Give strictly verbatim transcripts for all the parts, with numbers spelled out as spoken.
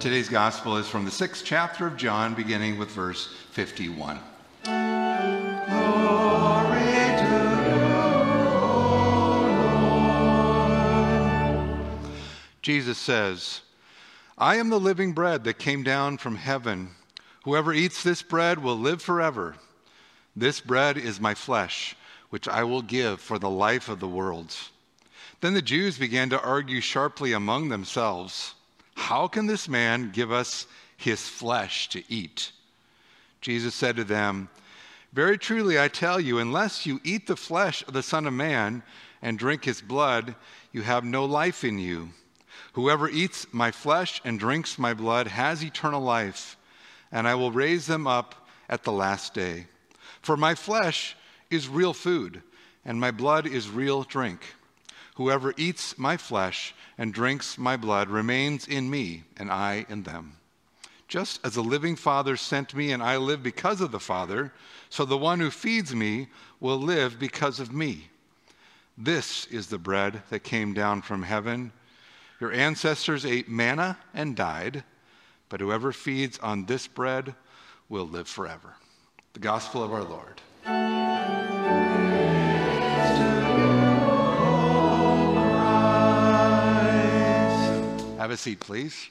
Today's gospel is from the sixth chapter of John, beginning with verse fifty-one. Glory to you, O Lord. Jesus says, I am the living bread that came down from heaven. Whoever eats this bread will live forever. This bread is my flesh, which I will give for the life of the world. Then the Jews began to argue sharply among themselves. How can this man give us his flesh to eat? Jesus said to them, Very truly I tell you, unless you eat the flesh of the Son of Man and drink his blood, you have no life in you. Whoever eats my flesh and drinks my blood has eternal life, and I will raise them up at the last day. For my flesh is real food, and my blood is real drink. Whoever eats my flesh and drinks my blood remains in me, and I in them. Just as the living Father sent me, and I live because of the Father, so the one who feeds me will live because of me. This is the bread that came down from heaven. Your ancestors ate manna and died, but whoever feeds on this bread will live forever. The gospel of our Lord. Have a seat, please.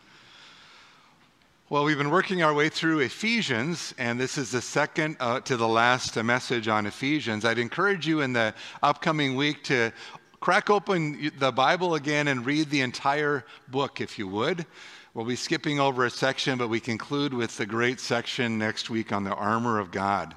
Well, we've been working our way through Ephesians, and this is the second uh, to the last uh, message on Ephesians. I'd encourage you in the upcoming week to crack open the Bible again and read the entire book, if you would. We'll be skipping over a section, but we conclude with the great section next week on the armor of God.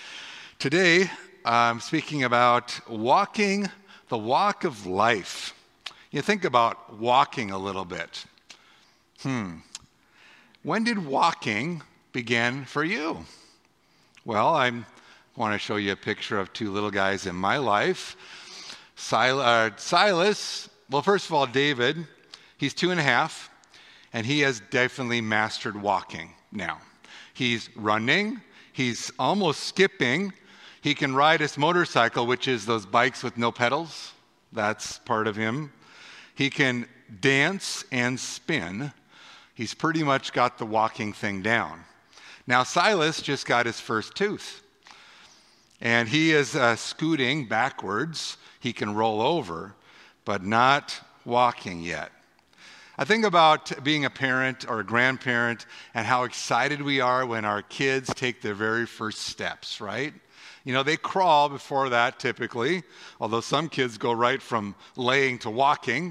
Today, I'm speaking about walking the walk of life. You think about walking a little bit. Hmm. When did walking begin for you? Well, I want to show you a picture of two little guys in my life. Sil- uh, Silas, well, first of all, David, he's two and a half, and he has definitely mastered walking now. He's running, he's almost skipping. He can ride his motorcycle, which is those bikes with no pedals. That's part of him. He can dance and spin. He's pretty much got the walking thing down. Now, Silas just got his first tooth, and he is uh, scooting backwards. He can roll over, but not walking yet. I think about being a parent or a grandparent and how excited we are when our kids take their very first steps, right? You know, they crawl before that typically, although some kids go right from laying to walking.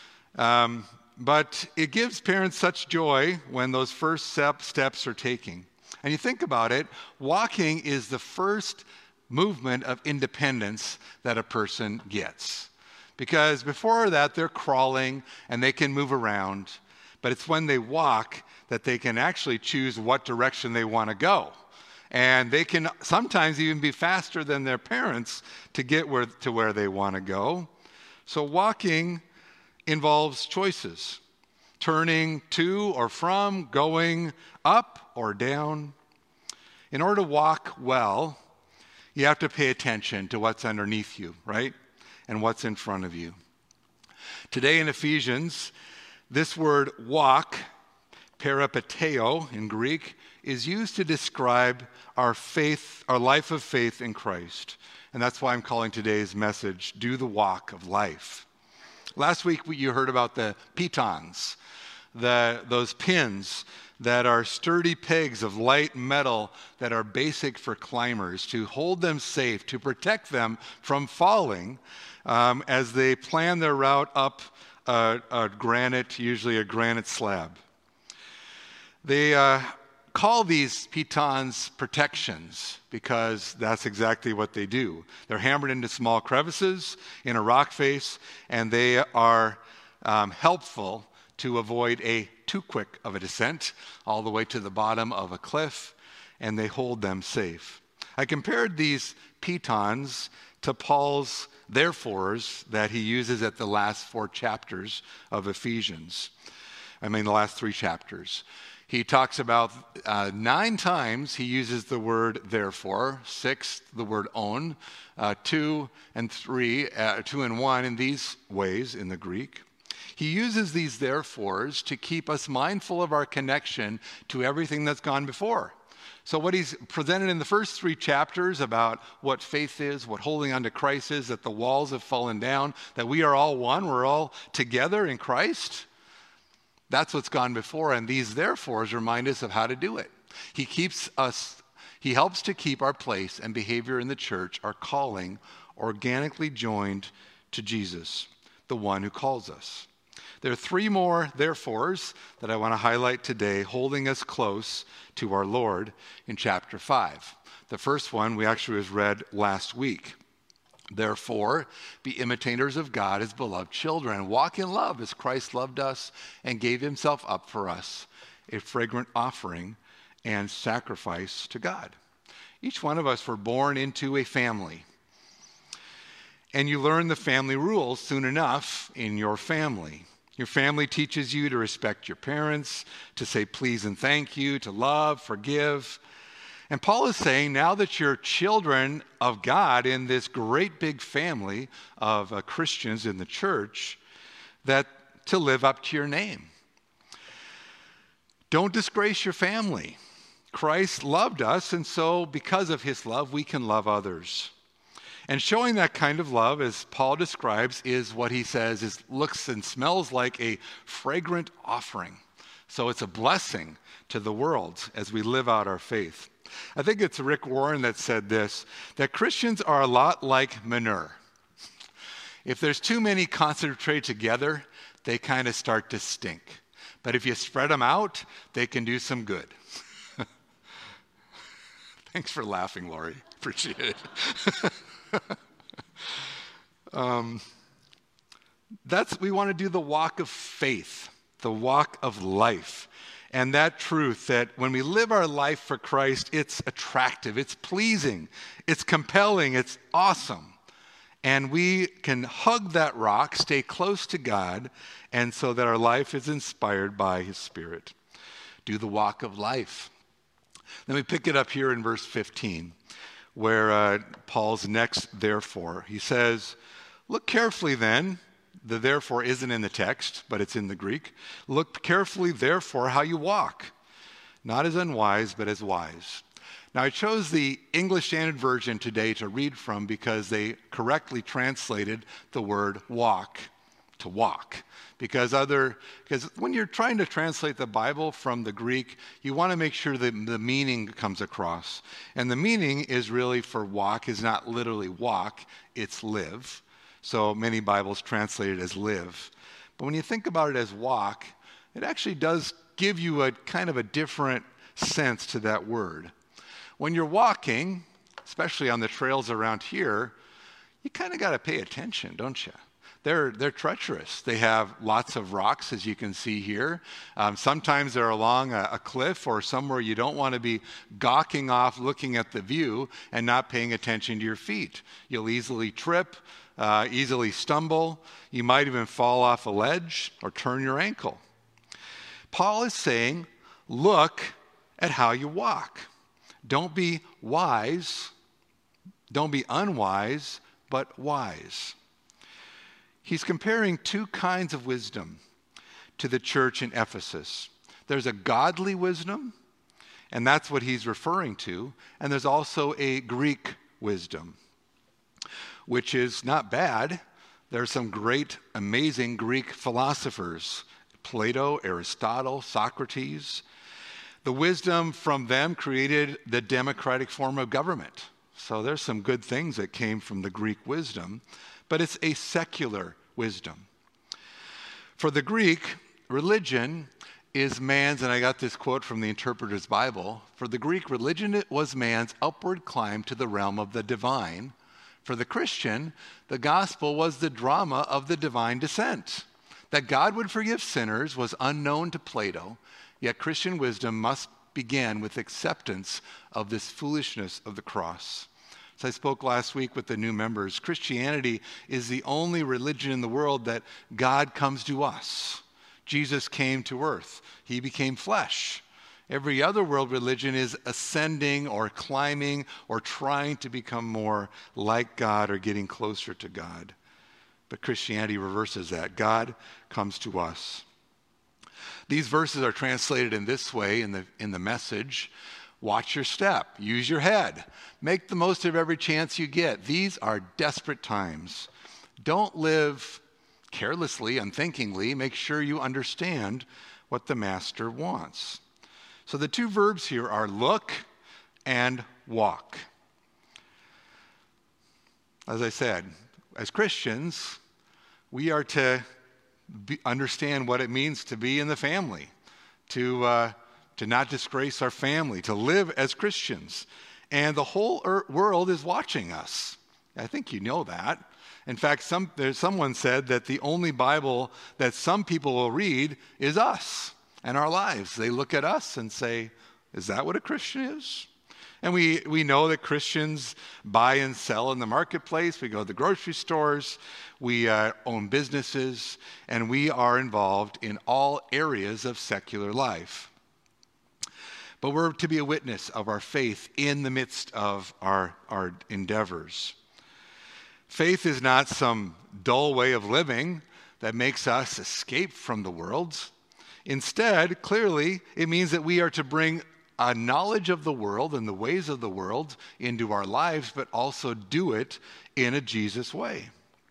Um, but it gives parents such joy when those first step, steps are taken. And you think about it, walking is the first movement of independence that a person gets. Because before that, they're crawling and they can move around. But it's when they walk that they can actually choose what direction they want to go. And they can sometimes even be faster than their parents to get where, to where they want to go. So walking involves choices. Turning to or from, going up or down. In order to walk well, you have to pay attention to what's underneath you, right? And what's in front of you. Today in Ephesians, this word walk, peripateo in Greek, is used to describe our faith, our life of faith in Christ. And that's why I'm calling today's message, Do the Walk of Life. Last week you heard about the pitons, the, those pins that are sturdy pegs of light metal that are basic for climbers to hold them safe, to protect them from falling um, as they plan their route up a, a granite, usually a granite slab. They uh, call these pitons protections because that's exactly what they do. They're hammered into small crevices in a rock face, and they are um, helpful to avoid a too quick of a descent all the way to the bottom of a cliff, and they hold them safe. I compared these pitons to Paul's therefores that he uses at the last four chapters of Ephesians. I mean, the last three chapters. He talks about uh, nine times he uses the word therefore, six the word on, uh, two and three, uh, two and one in these ways in the Greek. He uses these therefores to keep us mindful of our connection to everything that's gone before. So what he's presented in the first three chapters about what faith is, what holding on to Christ is, that the walls have fallen down, that we are all one, we're all together in Christ. That's what's gone before, and these therefores remind us of how to do it. He keeps us, he helps to keep our place and behavior in the church, our calling, organically joined to Jesus, the one who calls us. There are three more therefores that I want to highlight today, holding us close to our Lord in chapter five. The first one we actually was read last week. Therefore, be imitators of God as beloved children. Walk in love as Christ loved us and gave himself up for us, a fragrant offering and sacrifice to God. Each one of us were born into a family. And you learn the family rules soon enough in your family. Your family teaches you to respect your parents, to say please and thank you, to love, forgive. And Paul is saying now that you're children of God in this great big family of uh, Christians in the church, that to live up to your name. Don't disgrace your family. Christ loved us, and so because of his love, we can love others. And showing that kind of love, as Paul describes, is what he says is looks and smells like a fragrant offering. So it's a blessing to the world as we live out our faith. I think it's Rick Warren that said this, that Christians are a lot like manure. If there's too many concentrated together, they kind of start to stink. But if you spread them out, they can do some good. Thanks for laughing, Lori. Appreciate it. um, that's we want to do the walk of faith, the walk of life. And that truth that when we live our life for Christ, it's attractive, it's pleasing, it's compelling, it's awesome. And we can hug that rock, stay close to God, and so that our life is inspired by his Spirit. Do the walk of life. Then we pick it up here in verse fifteen, where uh, Paul's next therefore. He says, look carefully then. The therefore isn't in the text, but it's in the Greek. Look carefully, therefore, how you walk, not as unwise, but as wise. Now, I chose the English Standard Version today to read from because they correctly translated the word walk to walk. Because other, because when you're trying to translate the Bible from the Greek, you want to make sure that the meaning comes across. And the meaning is really for walk is not literally walk, it's live. So many Bibles translate it as live. But when you think about it as walk, it actually does give you a kind of a different sense to that word. When you're walking, especially on the trails around here, you kind of got to pay attention, don't you? They're, they're treacherous. They have lots of rocks, as you can see here. Um, sometimes they're along a, a cliff or somewhere you don't want to be gawking off, looking at the view and not paying attention to your feet. You'll easily trip, uh, easily stumble. You might even fall off a ledge or turn your ankle. Paul is saying, look at how you walk. Don't be wise. Don't be unwise, but wise. He's comparing two kinds of wisdom to the church in Ephesus. There's a godly wisdom, and that's what he's referring to. And there's also a Greek wisdom, which is not bad. There are some great, amazing Greek philosophers, Plato, Aristotle, Socrates. The wisdom from them created the democratic form of government. So there's some good things that came from the Greek wisdom. But it's a secular wisdom. For the Greek, religion is man's, and I got this quote from the Interpreter's Bible, for the Greek, religion was man's upward climb to the realm of the divine. For the Christian, the gospel was the drama of the divine descent. That God would forgive sinners was unknown to Plato, yet Christian wisdom must begin with acceptance of this foolishness of the cross. As I spoke last week with the new members, Christianity is the only religion in the world that God comes to us. Jesus came to earth. He became flesh. Every other world religion is ascending or climbing or trying to become more like God or getting closer to God. But Christianity reverses that. God comes to us. These verses are translated in this way in the, in the Message. Watch your step. Use your head. Make the most of every chance you get. These are desperate times. Don't live carelessly, unthinkingly. Make sure you understand what the Master wants. So the two verbs here are look and walk. As I said, as Christians, we are to be, understand what it means to be in the family, to uh, to not disgrace our family, to live as Christians. And the whole er- world is watching us. I think you know that. In fact, some, there's someone said that the only Bible that some people will read is us and our lives. They look at us and say, is that what a Christian is? And we, we know that Christians buy and sell in the marketplace. We go to the grocery stores. We uh, own businesses. And we are involved in all areas of secular life. But we're to be a witness of our faith in the midst of our, our endeavors. Faith is not some dull way of living that makes us escape from the world. Instead, clearly, it means that we are to bring a knowledge of the world and the ways of the world into our lives, but also do it in a Jesus way.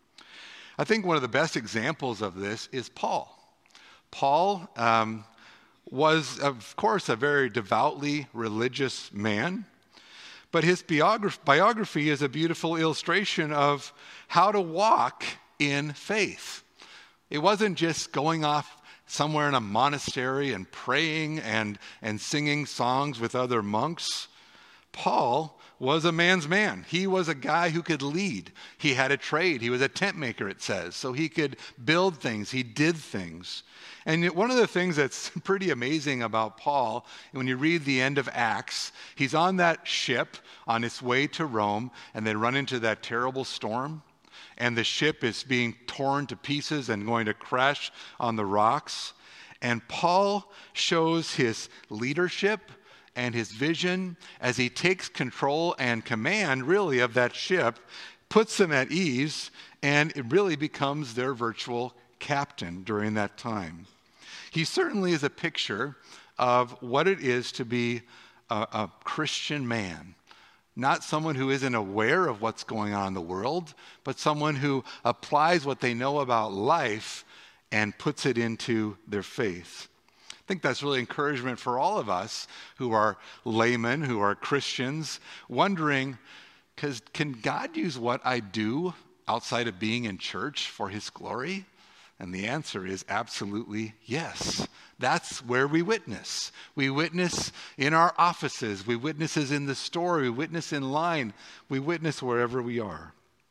I think one of the best examples of this is Paul. Paul um, was, of course, a very devoutly religious man, but his biography, biography is a beautiful illustration of how to walk in faith. It wasn't just going off somewhere in a monastery and praying and, and singing songs with other monks. Paul was a man's man. He was a guy who could lead. He had a trade. He was a tent maker, it says, so he could build things. He did things. And one of the things that's pretty amazing about Paul, when you read the end of Acts, he's on that ship on its way to Rome, and they run into that terrible storm, and the ship is being torn to pieces and going to crash on the rocks. And Paul shows his leadership and his vision as he takes control and command, really, of that ship, puts them at ease, and it really becomes their virtual captain during that time. He certainly is a picture of what it is to be a, a Christian man. Not someone who isn't aware of what's going on in the world, but someone who applies what they know about life and puts it into their faith. I think that's really encouragement for all of us who are laymen, who are Christians, wondering, because can God use what I do outside of being in church for his glory? And the answer is absolutely yes. That's where we witness. We witness in our offices. We witness in the store. We witness in line. We witness wherever we are.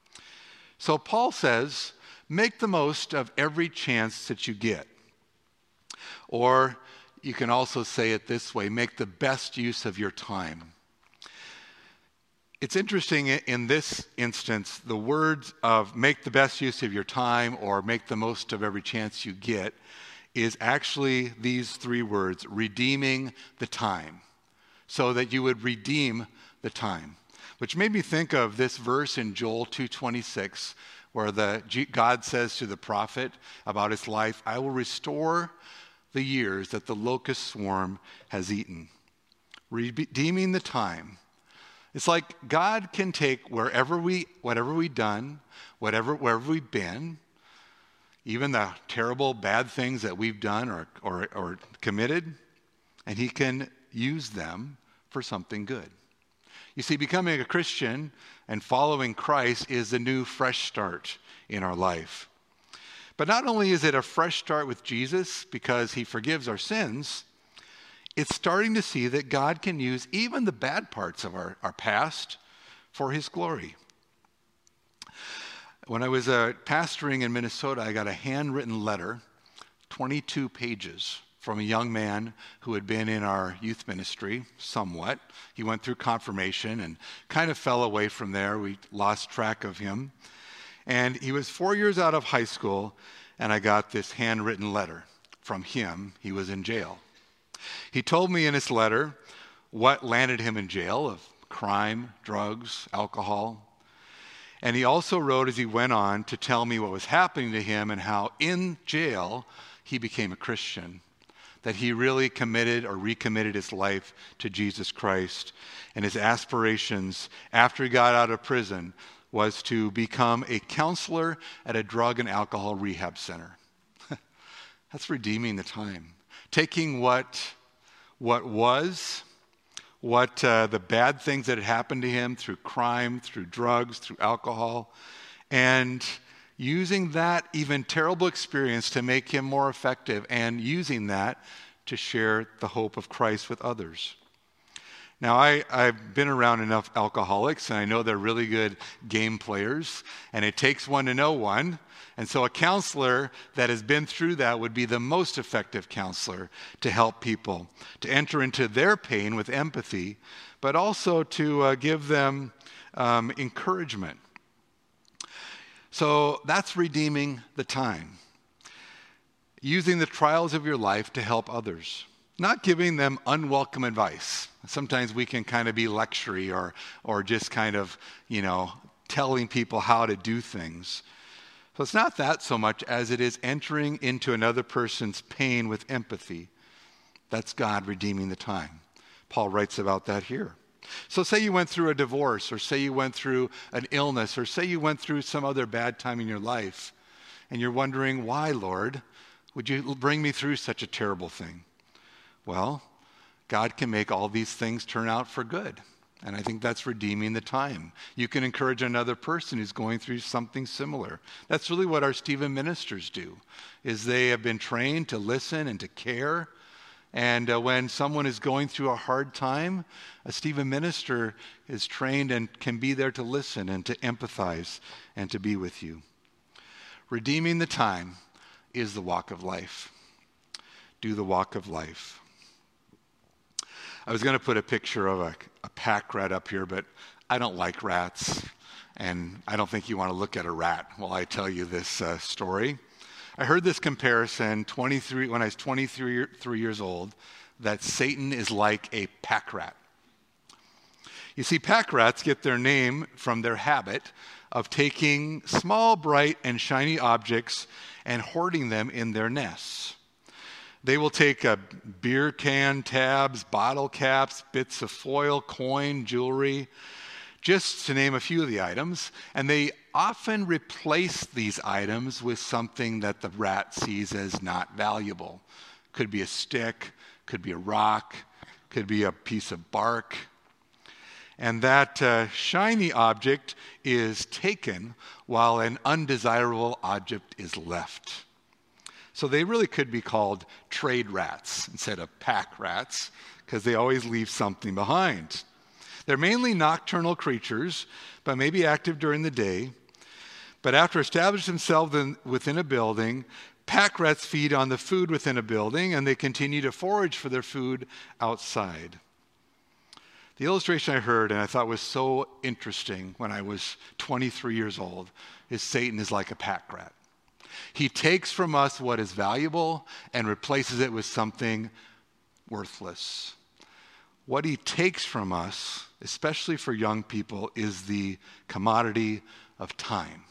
So Paul says, make the most of every chance that you get. Or you can also say it this way, make the best use of your time. It's interesting in this instance, the words of make the best use of your time or make the most of every chance you get is actually these three words, redeeming the time, so that you would redeem the time, which made me think of this verse in Joel two twenty-six, where the God says to the prophet about his life, I will restore the years that the locust swarm has eaten, redeeming the time. It's like God can take wherever we, whatever we've done, whatever, wherever we've been, even the terrible bad things that we've done or, or, or committed, and he can use them for something good. You see, becoming a Christian and following Christ is a new fresh start in our life. But not only is it a fresh start with Jesus because he forgives our sins, it's starting to see that God can use even the bad parts of our, our past for his glory. When I was uh, pastoring in Minnesota, I got a handwritten letter, twenty-two pages, from a young man who had been in our youth ministry somewhat. He went through confirmation and kind of fell away from there. We lost track of him. And he was four years out of high school, and I got this handwritten letter from him. He was in jail. He told me in his letter what landed him in jail of crime, drugs, alcohol. And he also wrote as he went on to tell me what was happening to him and how in jail he became a Christian, that he really committed or recommitted his life to Jesus Christ. And his aspirations after he got out of prison was to become a counselor at a drug and alcohol rehab center. That's redeeming the time. Taking what, what was, what uh, the bad things that had happened to him through crime, through drugs, through alcohol, and using that even terrible experience to make him more effective and using that to share the hope of Christ with others. Now, I, I've been around enough alcoholics, and I know they're really good game players, and it takes one to know one. And so a counselor that has been through that would be the most effective counselor to help people, to enter into their pain with empathy, but also to uh, give them um, encouragement. So that's redeeming the time. Using the trials of your life to help others, not giving them unwelcome advice. Sometimes we can kind of be lectury or, or just kind of, you know, telling people how to do things. So it's not that so much as it is entering into another person's pain with empathy. That's God redeeming the time. Paul writes about that here. So say you went through a divorce, or say you went through an illness, or say you went through some other bad time in your life, and you're wondering, why, Lord, would you bring me through such a terrible thing? Well, God can make all these things turn out for good. And I think that's redeeming the time. You can encourage another person who's going through something similar. That's really what our Stephen ministers do, is they have been trained to listen and to care. And uh, when someone is going through a hard time, a Stephen minister is trained and can be there to listen and to empathize and to be with you. Redeeming the time is the walk of life. Do the walk of life. I was going to put a picture of a, a pack rat up here, but I don't like rats, and I don't think you want to look at a rat while I tell you this uh, story. I heard this comparison twenty-three when I was twenty-three three years old, that Satan is like a pack rat. You see, pack rats get their name from their habit of taking small, bright, and shiny objects and hoarding them in their nests. They will take a beer can tabs, bottle caps, bits of foil, coin, jewelry, just to name a few of the items. And they often replace these items with something that the rat sees as not valuable. Could be a stick, could be a rock, could be a piece of bark. And that uh, shiny object is taken while an undesirable object is left. So they really could be called trade rats instead of pack rats, because they always leave something behind. They're mainly nocturnal creatures, but may be active during the day. But after establishing themselves in, within a building, pack rats feed on the food within a building, and they continue to forage for their food outside. The illustration I heard and I thought was so interesting when I was twenty-three years old is Satan is like a pack rat. He takes from us what is valuable and replaces it with something worthless. What he takes from us, especially for young people, is the commodity of time.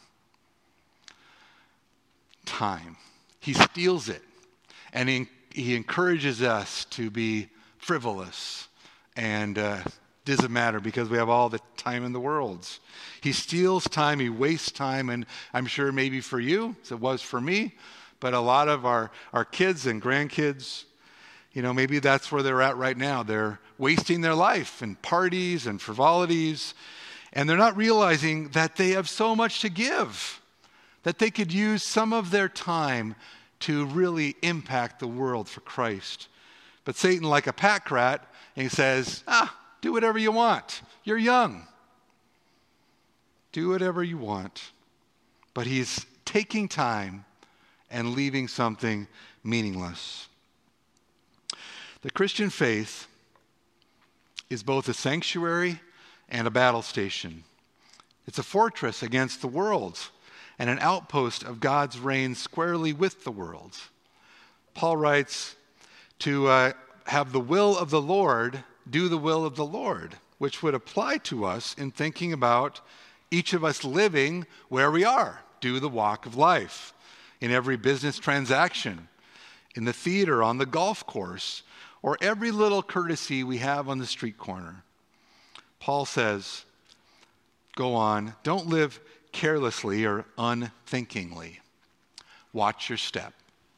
Time. He steals it, and he, he encourages us to be frivolous and uh, doesn't matter because we have all the time in the world. He steals time, he wastes time, and I'm sure maybe for you, as it was for me, but a lot of our, our kids and grandkids, you know, maybe that's where they're at right now. They're wasting their life in parties and frivolities, and they're not realizing that they have so much to give, that they could use some of their time to really impact the world for Christ. But Satan, like a pack rat, and he says, ah, do whatever you want. You're young. Do whatever you want. But he's taking time and leaving something meaningless. The Christian faith is both a sanctuary and a battle station. It's a fortress against the world and an outpost of God's reign squarely with the world. Paul writes, to uh, have the will of the Lord, do the will of the Lord, which would apply to us in thinking about each of us living where we are, do the walk of life, in every business transaction, in the theater, on the golf course, or every little courtesy we have on the street corner. Paul says, go on, don't live carelessly or unthinkingly. Watch your step.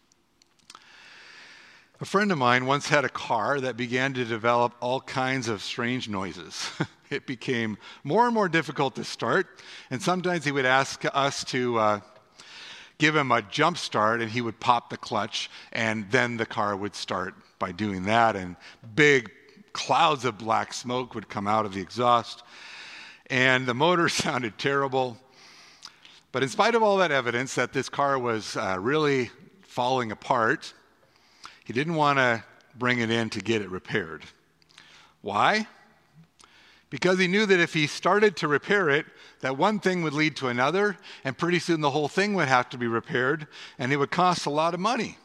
A friend of mine once had a car that began to develop all kinds of strange noises. It became more and more difficult to start, and sometimes he would ask us to uh, give him a jump start, and he would pop the clutch, and then the car would start by doing that, and big clouds of black smoke would come out of the exhaust, and the motor sounded terrible. But in spite of all that evidence that this car was uh, really falling apart, he didn't want to bring it in to get it repaired. Why? Because he knew that if he started to repair it, that one thing would lead to another, and pretty soon the whole thing would have to be repaired, and it would cost a lot of money.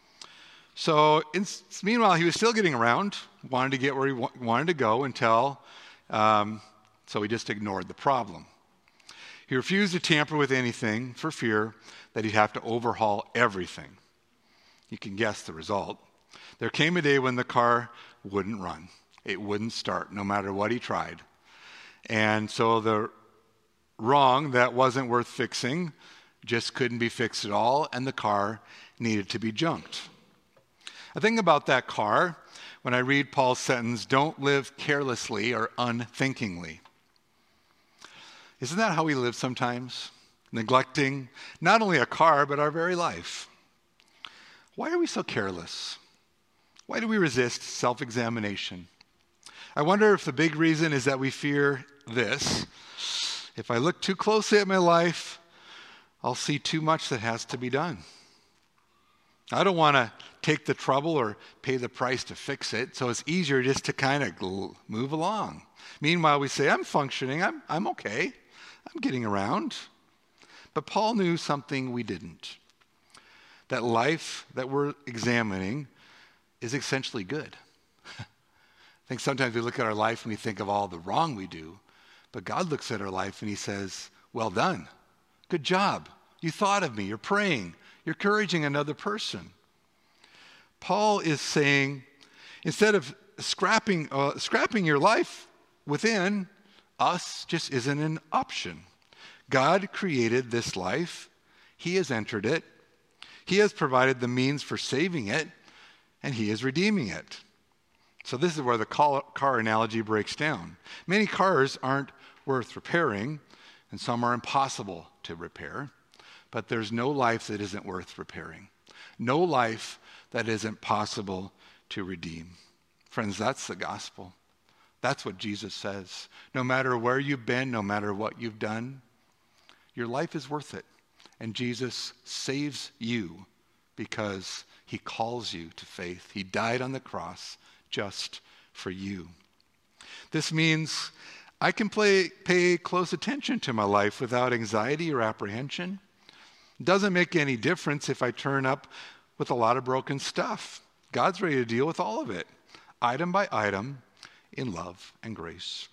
So in, meanwhile, he was still getting around, wanted to get where he wa- wanted to go until, um, so he just ignored the problem. He refused to tamper with anything for fear that he'd have to overhaul everything. You can guess the result. There came a day when the car wouldn't run. It wouldn't start, no matter what he tried. And so the wrong that wasn't worth fixing just couldn't be fixed at all, and the car needed to be junked. I think about that car when I read Paul's sentence, don't live carelessly or unthinkingly. Isn't that how we live sometimes? Neglecting not only a car, but our very life. Why are we so careless? Why do we resist self-examination? I wonder if the big reason is that we fear this. If I look too closely at my life, I'll see too much that has to be done. I don't want to take the trouble or pay the price to fix it, so it's easier just to kind of move along. Meanwhile, we say, I'm functioning, I'm, I'm okay, I'm getting around. But Paul knew something we didn't. That life that we're examining is essentially good. I think sometimes we look at our life and we think of all the wrong we do, but God looks at our life and he says, well done, good job, you thought of me, you're praying, you're encouraging another person. Paul is saying, instead of scrapping, uh, scrapping your life within, us just isn't an option. God created this life, he has entered it, he has provided the means for saving it, and he is redeeming it. So this is where the car analogy breaks down. Many cars aren't worth repairing, and some are impossible to repair, but there's no life that isn't worth repairing. No life that isn't possible to redeem. Friends, that's the gospel. That's what Jesus says. No matter where you've been, no matter what you've done, your life is worth it. And Jesus saves you because he calls you to faith. He died on the cross just for you. This means I can play, pay close attention to my life without anxiety or apprehension. It doesn't make any difference if I turn up with a lot of broken stuff. God's ready to deal with all of it, item by item, in love and grace.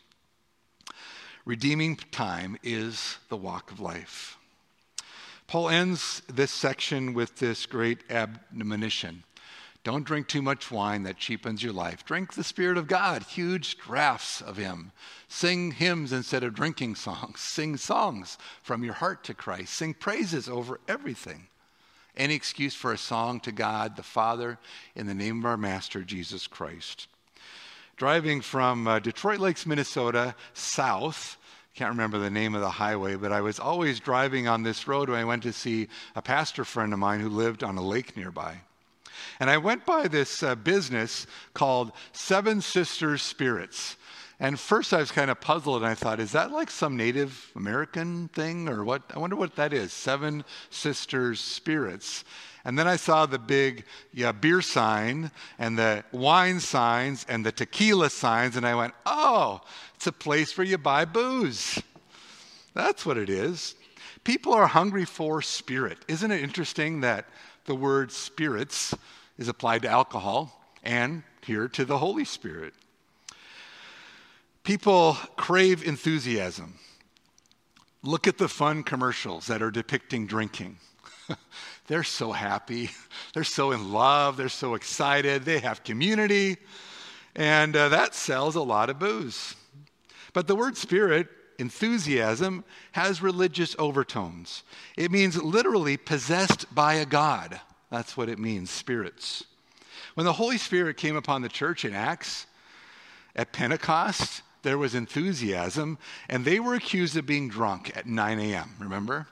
Redeeming time is the walk of life. Paul ends this section with this great admonition. Don't drink too much wine that cheapens your life. Drink the Spirit of God, huge draughts of him. Sing hymns instead of drinking songs. Sing songs from your heart to Christ. Sing praises over everything. Any excuse for a song to God the Father in the name of our Master, Jesus Christ. Driving from uh, Detroit Lakes, Minnesota, south, can't remember the name of the highway, but I was always driving on this road when I went to see a pastor friend of mine who lived on a lake nearby. And I went by this uh, business called Seven Sisters Spirits. And first I was kind of puzzled and I thought, is that like some Native American thing or what? I wonder what that is, Seven Sisters Spirits. And then I saw the big yeah, beer sign and the wine signs and the tequila signs, and I went, oh, it's a place where you buy booze. That's what it is. People are hungry for spirit. Isn't it interesting that the word spirits is applied to alcohol and here to the Holy Spirit? People crave enthusiasm. Look at the fun commercials that are depicting drinking. They're so happy. They're so in love. They're so excited. They have community. And uh, that sells a lot of booze. But the word spirit, enthusiasm, has religious overtones. It means literally possessed by a god. That's what it means, spirits. When the Holy Spirit came upon the church in Acts, at Pentecost, there was enthusiasm, and they were accused of being drunk at nine a.m., remember?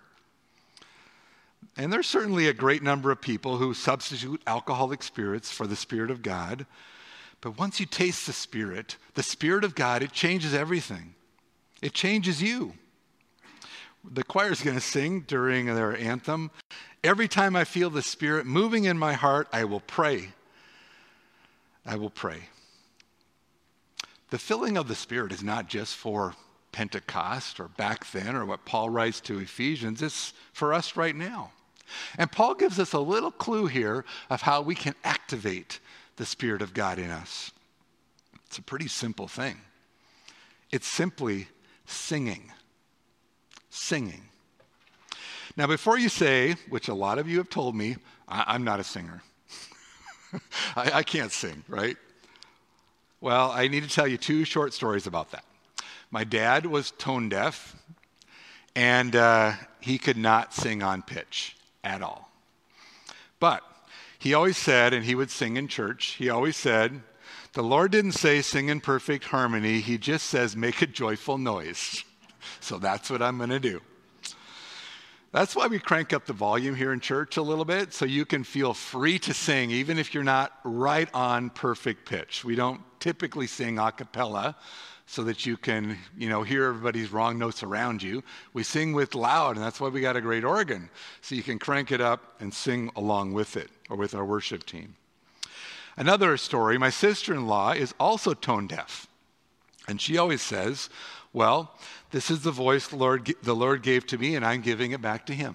And there's certainly a great number of people who substitute alcoholic spirits for the Spirit of God. But once you taste the Spirit, the Spirit of God, it changes everything. It changes you. The choir's going to sing during their anthem. Every time I feel the Spirit moving in my heart, I will pray. I will pray. The filling of the Spirit is not just for Pentecost or back then or what Paul writes to Ephesians. It's for us right now. And Paul gives us a little clue here of how we can activate the Spirit of God in us. It's a pretty simple thing. It's simply singing. Singing. Now, before you say, which a lot of you have told me, I- I'm not a singer. I-, I can't sing, right? Well, I need to tell you two short stories about that. My dad was tone deaf, and uh, he could not sing on pitch at all. But he always said, and he would sing in church, he always said, the Lord didn't say sing in perfect harmony. He just says make a joyful noise. So that's what I'm going to do. That's why we crank up the volume here in church a little bit, so you can feel free to sing, even if you're not right on perfect pitch. We don't typically sing a cappella so that you can, you know, hear everybody's wrong notes around you. We sing with loud, and that's why we got a great organ, so you can crank it up and sing along with it, or with our worship team. Another story, my sister-in-law is also tone deaf, and she always says, well, this is the voice the Lord, the Lord gave to me, and I'm giving it back to him.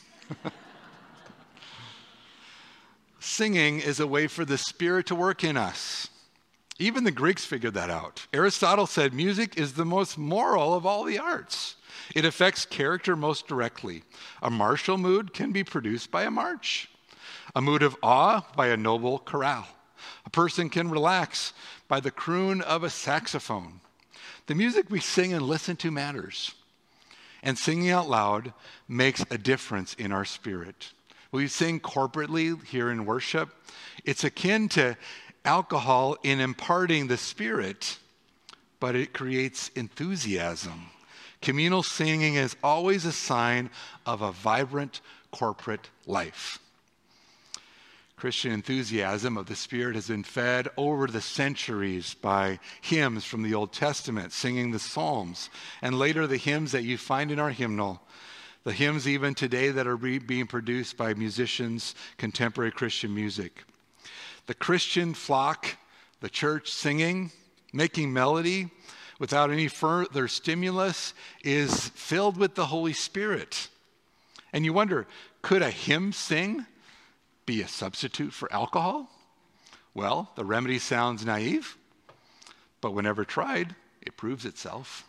Singing is a way for the Spirit to work in us. Even the Greeks figured that out. Aristotle said music is the most moral of all the arts. It affects character most directly. A martial mood can be produced by a march. A mood of awe by a noble chorale. A person can relax by the croon of a saxophone. The music we sing and listen to matters. And singing out loud makes a difference in our spirit. We sing corporately here in worship. It's akin to alcohol in imparting the Spirit, but it creates enthusiasm. Communal singing is always a sign of a vibrant corporate life. Christian enthusiasm of the Spirit has been fed over the centuries by hymns from the Old Testament, singing the Psalms, and later the hymns that you find in our hymnal, the hymns even today that are re- being produced by musicians, contemporary Christian music. The Christian flock, the church singing, making melody without any further stimulus is filled with the Holy Spirit. And you wonder, could a hymn sing be a substitute for alcohol? Well, the remedy sounds naive, but whenever tried, it proves itself.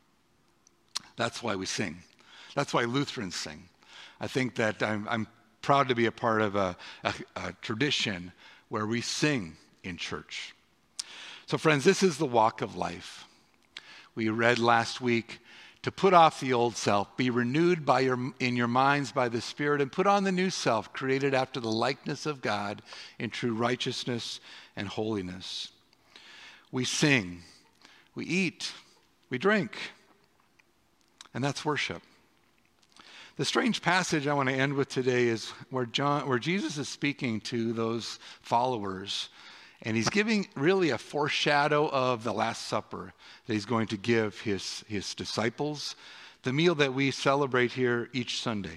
That's why we sing. That's why Lutherans sing. I think that I'm, I'm proud to be a part of a, a, a tradition where we sing in church. So friends, this is the walk of life. We read last week, to put off the old self, be renewed by your, in your minds by the Spirit, and put on the new self, created after the likeness of God in true righteousness and holiness. We sing, we eat, we drink, and that's worship. The strange passage I want to end with today is where John, where Jesus is speaking to those followers, and he's giving really a foreshadow of the Last Supper that he's going to give his, his disciples, the meal that we celebrate here each Sunday.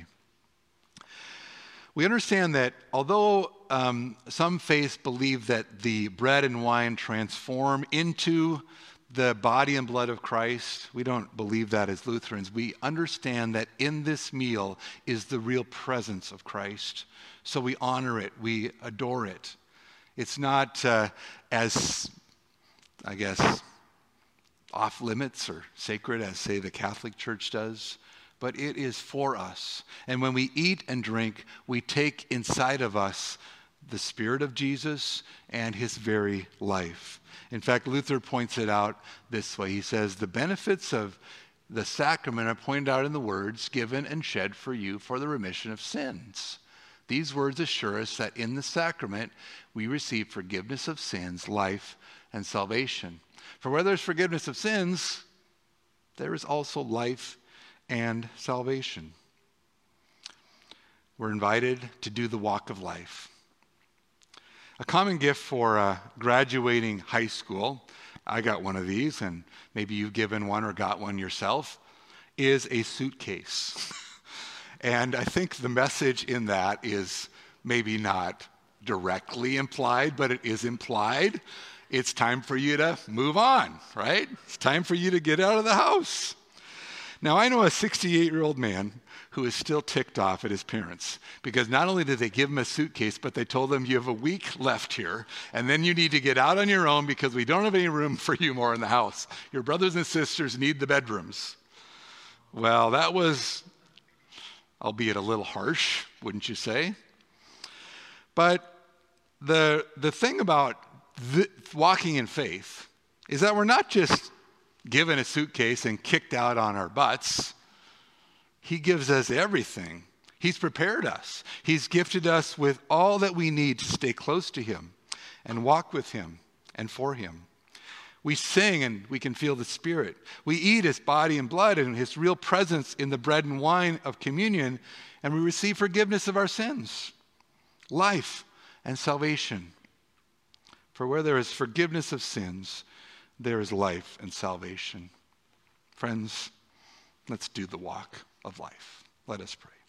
We understand that although um, some faiths believe that the bread and wine transform into the body and blood of Christ, we don't believe that as Lutherans. We understand that in this meal is the real presence of Christ. So we honor it, we adore it. It's not uh, as, I guess, off limits or sacred as, say, the Catholic Church does. but it is for us. And when we eat and drink, we take inside of us the Spirit of Jesus and his very life. In fact, Luther points it out this way. He says, the benefits of the sacrament are pointed out in the words, given and shed for you for the remission of sins. These words assure us that in the sacrament, we receive forgiveness of sins, life, and salvation. For where there's forgiveness of sins, there is also life and salvation. We're invited to do the walk of life. A common gift for uh, graduating high school, I got one of these, and maybe you've given one or got one yourself, is a suitcase. And I think the message in that is maybe not directly implied, but it is implied. It's time for you to move on, right? It's time for you to get out of the house. Now, I know a sixty-eight-year-old man who is still ticked off at his parents because not only did they give him a suitcase, but they told him you have a week left here, and then you need to get out on your own because we don't have any room for you more in the house. Your brothers and sisters need the bedrooms. Well, that was, albeit a little harsh, wouldn't you say? But the, the thing about the, walking in faith is that we're not just given a suitcase and kicked out on our butts. He gives us everything. He's prepared us. He's gifted us with all that we need to stay close to him and walk with him and for him. We sing and we can feel the Spirit. We eat his body and blood and his real presence in the bread and wine of communion, and we receive forgiveness of our sins, life, and salvation. For where there is forgiveness of sins, there is life and salvation. Friends, let's do the walk of life. Let us pray.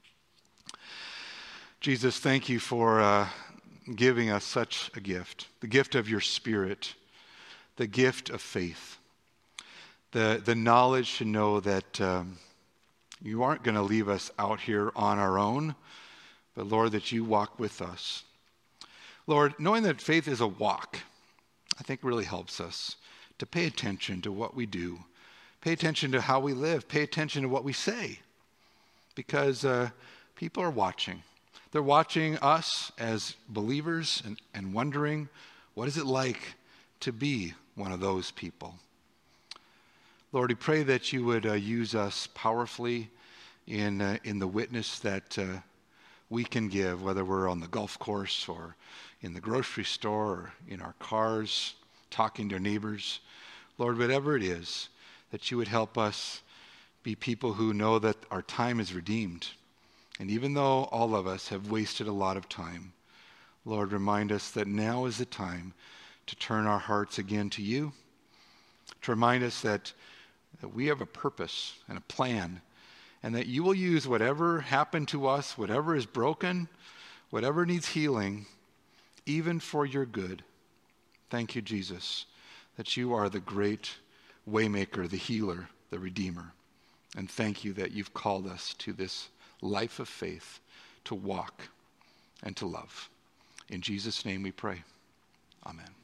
Jesus, thank you for uh, giving us such a gift, the gift of your Spirit, the gift of faith, the, the knowledge to know that um, you aren't going to leave us out here on our own, but Lord, that you walk with us. Lord, knowing that faith is a walk, I think really helps us to pay attention to what we do, pay attention to how we live, pay attention to what we say, because uh, people are watching. They're watching us as believers and, and wondering, what is it like to be one of those people? Lord, we pray that you would uh, use us powerfully in, uh, in the witness that uh, we can give, whether we're on the golf course or in the grocery store or in our cars, talking to neighbors. Lord, whatever it is, that you would help us be people who know that our time is redeemed. And even though all of us have wasted a lot of time, Lord, remind us that now is the time to turn our hearts again to you, to remind us that, that we have a purpose and a plan, and that you will use whatever happened to us, whatever is broken, whatever needs healing, even for your good. Thank you, Jesus, that you are the great waymaker, the healer, the redeemer. And thank you that you've called us to this life of faith, to walk and to love. In Jesus' name we pray. Amen.